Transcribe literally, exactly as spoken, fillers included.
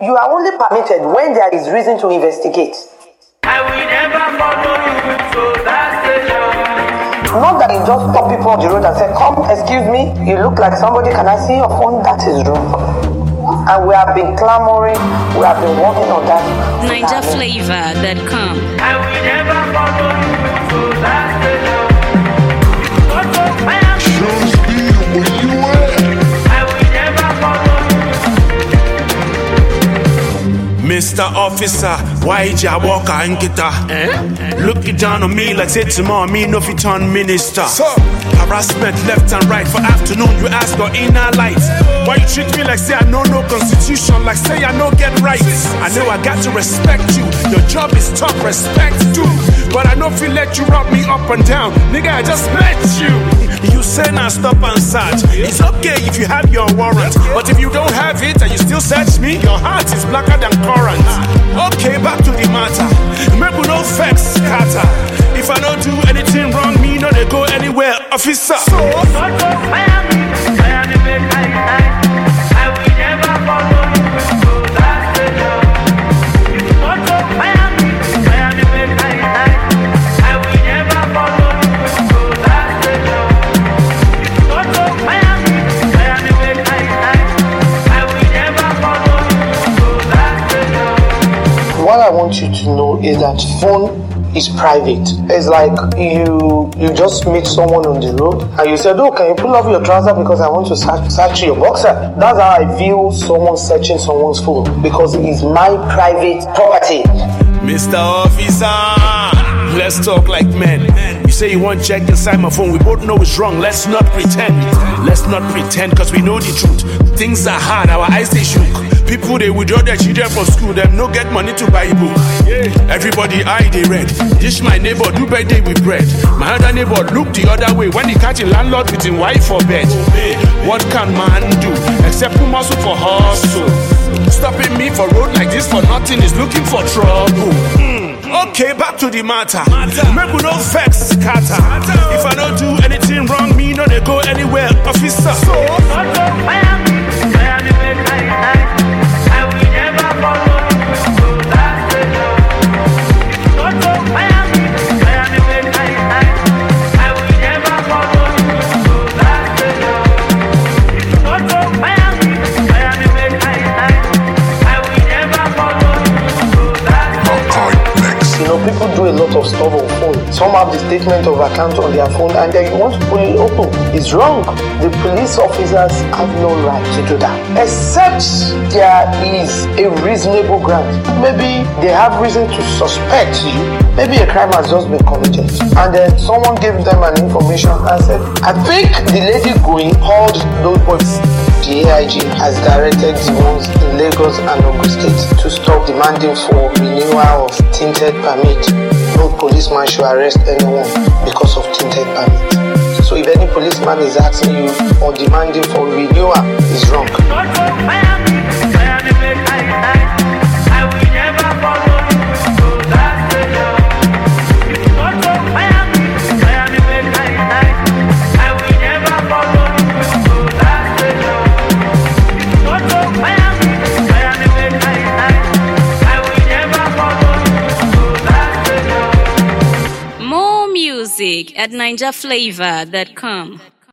You are only permitted when there is reason to investigate. I will never follow you to that station. Not that you just stop people on the road and say, come, excuse me, you look like somebody, can I see your phone? That is wrong. And we have been clamoring, we have been working on that. Niger Flavor dot com. I will never follow you to that station. Mister Officer, why ya walk and get eh? Looking down on me like say tomorrow me no fit turn minister. So, harassment left and right for afternoon you ask your inner light. Why you treat me like say I know no constitution, like say I no get rights. I know I got to respect you, your job is tough, respect too. But I know if you let you rub me up and down, nigga I just met you. You say now stop and search. It's okay if you have your warrant, but if you don't have it and you still search me, your heart is blacker than current. Okay, back to the matter. Maybe no facts scatter. If I don't do anything wrong, me no they go anywhere, officer. So, I will never follow you to that station. I will never follow you to that station. What I want you to know is that phone is private. It's like you you just meet someone on the road and you said, oh, can you pull off your trouser because I want to search, search your boxer. That's how I feel someone searching someone's phone, because it is my private property. Mister Officer, let's talk like men. You say you want to check inside my phone, we both know it's wrong. Let's not pretend. Let's not pretend, cause we know the truth. Things are hard, our eyes they shook. People they withdraw their children from school, them no get money to buy a book. Everybody eye they read. This my neighbor do birthday with bread. My other neighbor look the other way when he catch a landlord with his wife for bed. What can man do except put muscle for hustle? Stopping me for road like this for nothing is looking for trouble. Mm. Okay, back to the matter. Make we no facts scatter. If I don't do anything wrong, me no they go anywhere, officer. So, people do a lot of stuff on phone. Some have the statement of account on their phone and then you want to pull it open. It's wrong. The police officers have no right to do that. Except there is a reasonable ground. Maybe they have reason to suspect you. Maybe a crime has just been committed. And then someone gave them an information and said, I think the lady going called those boys. The A I G has directed the ones in Lagos and Ogun State to stop demanding for renewal of tinted permit. No policeman should arrest anyone because of tinted permit. So if any policeman is asking you or demanding for renewal, is wrong. Music at Niger Flavor dot com.